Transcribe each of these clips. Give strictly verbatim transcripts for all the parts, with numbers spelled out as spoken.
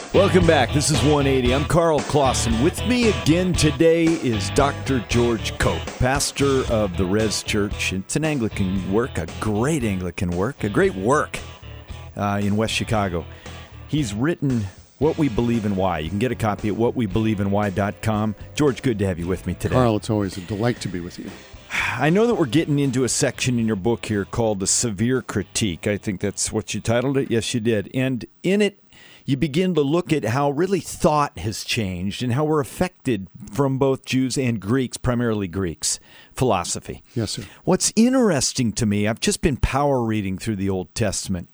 Welcome back. This is one eighty. I'm Carl Clausen. With me again today is Doctor George Cope, pastor of the Res Church. It's an Anglican work, a great Anglican work, a great work uh, in West Chicago. He's written What We Believe and Why. You can get a copy at what we believe and why dot com. George, good to have you with me today. Carl, it's always a delight to be with you. I know that we're getting into a section in your book here called The Severe Critique. I think that's what you titled it. Yes, you did. And in it, you begin to look at how really thought has changed and how we're affected from both Jews and Greeks, primarily Greeks, philosophy. Yes, sir. What's interesting to me, I've just been power reading through the Old Testament.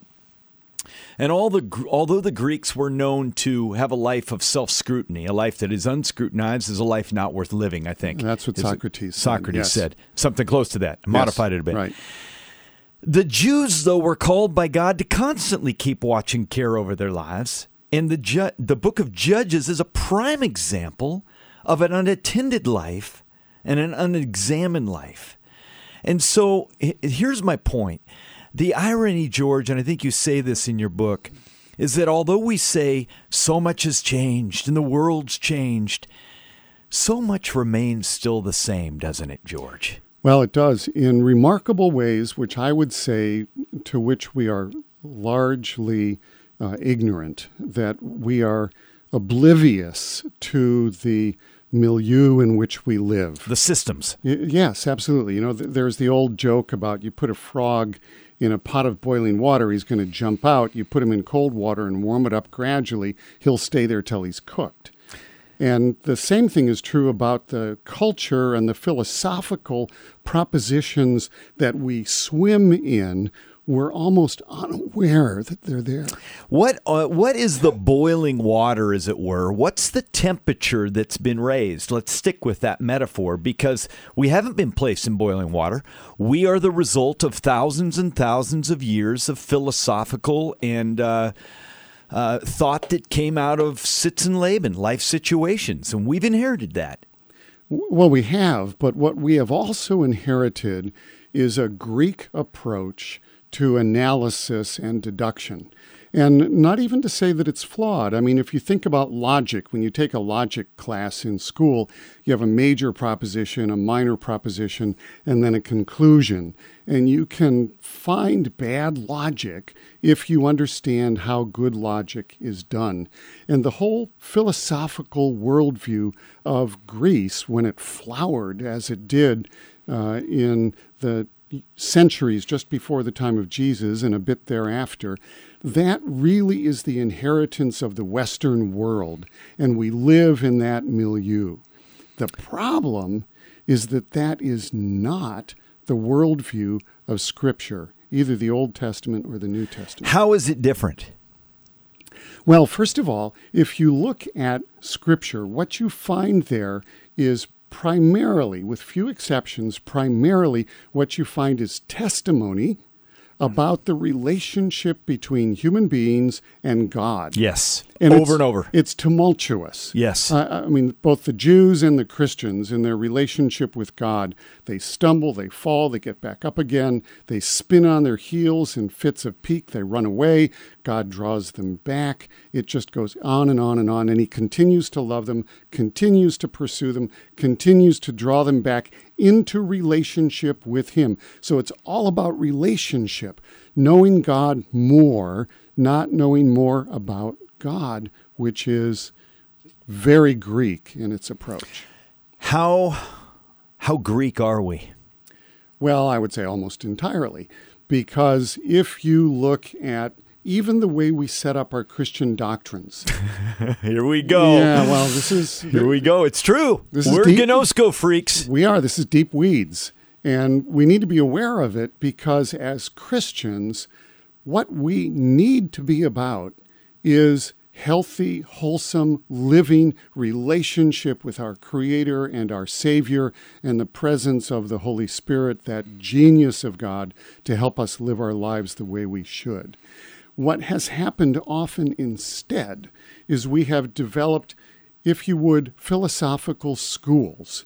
And all the although the Greeks were known to have a life of self-scrutiny, a life that is unscrutinized is a life not worth living, I think. That's what is Socrates said. Socrates yes. said. Something close to that. Modified yes, it a bit. Right. The Jews, though, were called by God to constantly keep watch and care over their lives. And the ju- the book of Judges is a prime example of an unattended life and an unexamined life. And so here's my point. The irony, George, and I think you say this in your book, is that although we say so much has changed and the world's changed, so much remains still the same, doesn't it, George? Well, it does in remarkable ways, which I would say to which we are largely uh, ignorant, that we are oblivious to the milieu in which we live. The systems. Y- yes, absolutely. You know, th- there's the old joke about you put a frog in a pot of boiling water, he's going to jump out. You put him in cold water and warm it up gradually, he'll stay there till he's cooked. And the same thing is true about the culture and the philosophical propositions that we swim in. We're almost unaware that they're there. What uh, what is the boiling water, as it were? What's the temperature that's been raised? Let's stick with that metaphor, because we haven't been placed in boiling water. We are the result of thousands and thousands of years of philosophical and uh, uh, thought that came out of Sitz and Laban, life situations, and we've inherited that. Well, we have, but what we have also inherited is a Greek approach to analysis and deduction. And not even to say that it's flawed. I mean, if you think about logic, when you take a logic class in school, you have a major proposition, a minor proposition, and then a conclusion. And you can find bad logic if you understand how good logic is done. And the whole philosophical worldview of Greece, when it flowered as it did uh, in the centuries just before the time of Jesus and a bit thereafter, that really is the inheritance of the Western world, and we live in that milieu. The problem is that that is not the worldview of Scripture, either the Old Testament or the New Testament. How is it different? Well, first of all, if you look at Scripture, what you find there is primarily, with few exceptions, primarily what you find is testimony about the relationship between human beings and God. Yes, and over and over. It's tumultuous. Yes. Uh, I mean, both the Jews and the Christians in their relationship with God, they stumble, they fall, they get back up again, they spin on their heels in fits of pique, they run away, God draws them back. It just goes on and on and on, and he continues to love them, continues to pursue them, continues to draw them back into relationship with him. So it's all about relationship, knowing God more, not knowing more about God, which is very Greek in its approach. How how Greek are we? Well, I would say almost entirely, because if you look at even the way we set up our Christian doctrines. Here we go. Yeah, well, this is... Here we go. It's true. This is We're deep, Gnosko freaks. We are. This is deep weeds. And we need to be aware of it, because as Christians, what we need to be about is healthy, wholesome, living relationship with our Creator and our Savior, and the presence of the Holy Spirit, that genius of God, to help us live our lives the way we should. What has happened often instead is we have developed, if you would, philosophical schools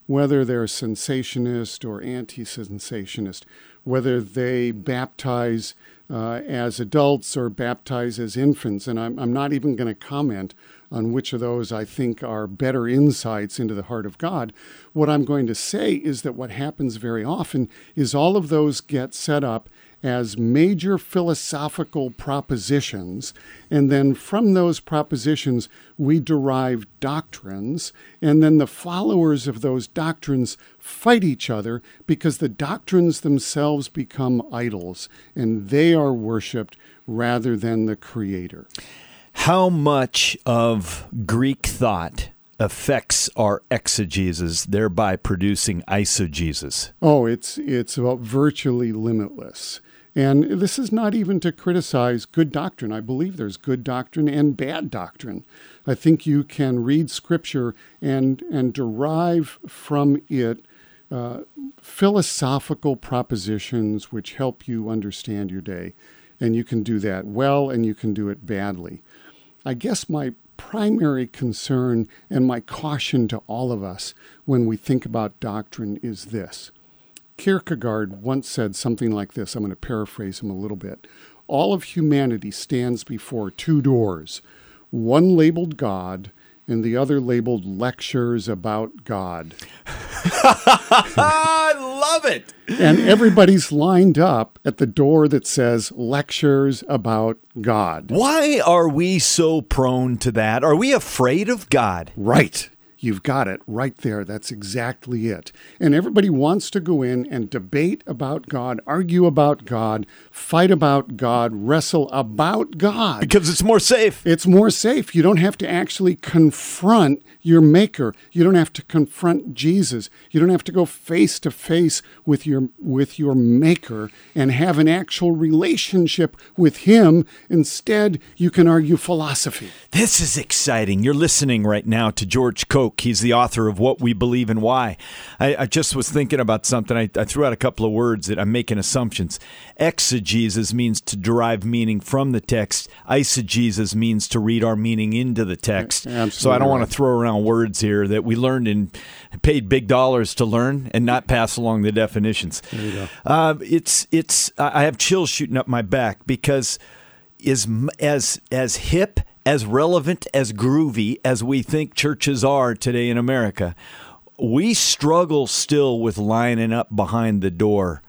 whether they're sensationist or anti-sensationist, whether they baptize uh, as adults or baptize as infants. And I'm, I'm not even going to comment on which of those I think are better insights into the heart of God. What I'm going to say is that what happens very often is all of those get set up as major philosophical propositions, and then from those propositions we derive doctrines, and then the followers of those doctrines fight each other because the doctrines themselves become idols, and they are worshipped rather than the Creator. How much of Greek thought affects our exegesis, thereby producing eisegesis? Oh, it's it's about virtually limitless. And this is not even to criticize good doctrine. I believe there's good doctrine and bad doctrine. I think you can read Scripture and and derive from it uh, philosophical propositions which help you understand your day. And you can do that well, and you can do it badly. I guess my primary concern and my caution to all of us when we think about doctrine is this. Kierkegaard once said something like this. I'm going to paraphrase him a little bit. All of humanity stands before two doors, one labeled God and the other labeled lectures about God. I love it. And everybody's lined up at the door that says lectures about God. Why are we so prone to that? Are we afraid of God? Right. You've got it right there. That's exactly it. And everybody wants to go in and debate about God, argue about God, fight about God, wrestle about God. Because it's more safe. It's more safe. You don't have to actually confront your Maker. You don't have to confront Jesus. You don't have to go face to face with your with your Maker and have an actual relationship with Him. Instead, you can argue philosophy. This is exciting. You're listening right now to George Koch. He's the author of What We Believe and Why. I, I just was thinking about something. I, I threw out a couple of words that I'm making assumptions. Exegesis means to derive meaning from the text. Eisegesis means to read our meaning into the text. Absolutely so I don't right. want to throw around words here that we learned and paid big dollars to learn and not pass along the definitions. There you go. Uh, it's it's. I have chills shooting up my back because is as as hip, as relevant, as groovy as we think churches are today in America, we struggle still with lining up behind the door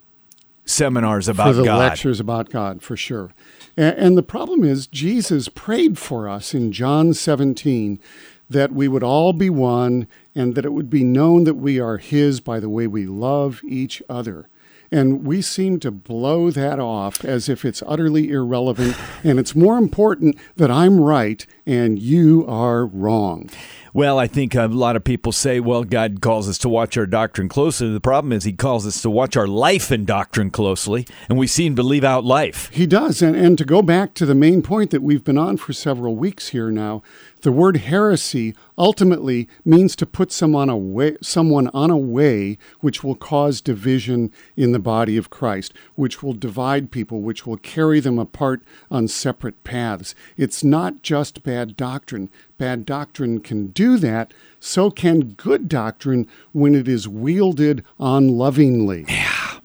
seminars about for the God. lectures about God, for sure. And, and the problem is Jesus prayed for us in John seventeen that we would all be one and that it would be known that we are His by the way we love each other. And we seem to blow that off as if it's utterly irrelevant, and it's more important that I'm right and you are wrong. Well, I think a lot of people say, well, God calls us to watch our doctrine closely. The problem is He calls us to watch our life in doctrine closely, and we seem to leave out life. He does. And, and to go back to the main point that we've been on for several weeks here now, the word heresy ultimately means to put someone, away, someone on a way which will cause division in the body of Christ, which will divide people, which will carry them apart on separate paths. It's not just bad doctrine. Bad doctrine can do that. So can good doctrine when it is wielded unlovingly. Yeah.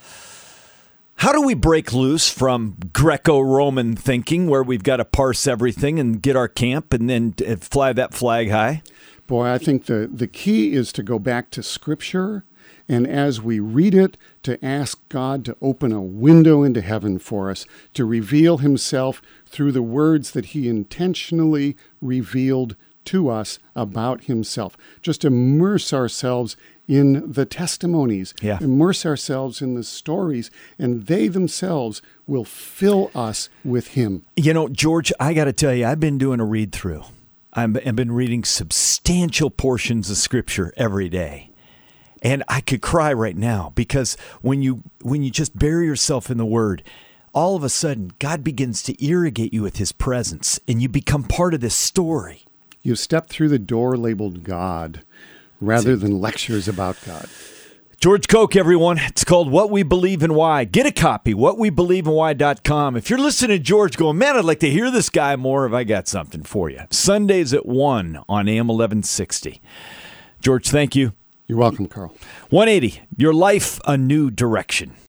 How do we break loose from Greco-Roman thinking where we've got to parse everything and get our camp and then fly that flag high? Boy, I think the, the key is to go back to Scripture, and as we read it, to ask God to open a window into heaven for us, to reveal Himself through the words that He intentionally revealed to us about Himself. Just immerse ourselves in the testimonies, yeah. immerse ourselves in the stories, and they themselves will fill us with Him. You know, George, I got to tell you, I've been doing a read-through. I've been reading substantial portions of Scripture every day. And I could cry right now because when you when you just bury yourself in the Word, all of a sudden, God begins to irrigate you with His presence, and you become part of this story. You step through the door labeled God rather than lectures about God. George Koch, everyone. It's called What We Believe and Why. Get a copy, what we believe and why dot com. If you're listening to George going, man, I'd like to hear this guy more, have I got something for you. Sundays at one on A M eleven sixty. George, thank you. You're welcome, Carl. one eighty, your life, a new direction.